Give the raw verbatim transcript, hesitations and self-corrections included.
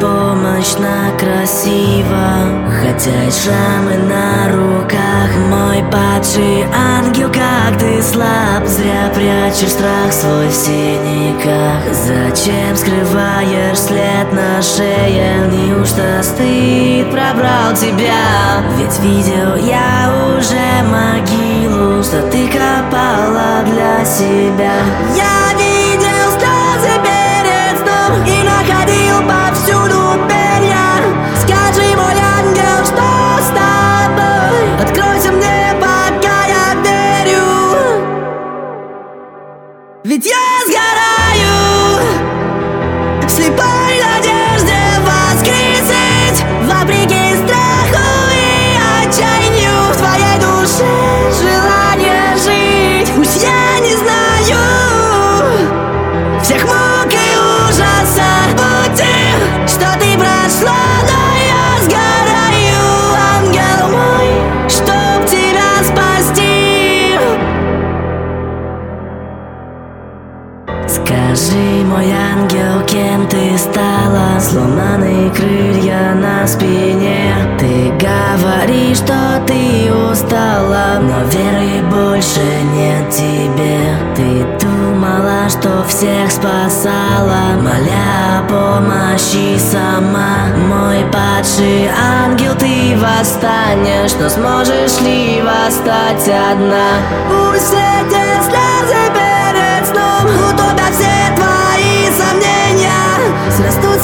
беспомощно красиво, хотя и шрамы на руках. Мой падший ангел, как ты слаб, зря прячешь страх свой в синяках. Зачем скрываешь след на шее? Неужто стыд пробрал тебя? Ведь видел я уже могилу, что ты копала для себя. Я видел слезы перед сном и находил повсюду перья. Скажи, мой ангел, что с тобой? Откройся мне, пока я верю. Ведь я сгораю в слепой надежде воскресить, вопреки страху и отчаянию в твоей душе желание жить. Пусть я не знаю всех мук и ужаса пути, что ты прошла, но я сгораю, ангел мой, чтоб тебя спасти. Скажи, мой ангел, кем ты стала? Сломанные крылья на спине. Ты говоришь, что ты устала, но веры больше нет тебе. Ты думала, что всех спасала, моля о помощи сама. Мой падший ангел, ты восстанешь, но сможешь ли восстать одна? Пусть эти слезы перед сном утопят все твои сомнения, срастутся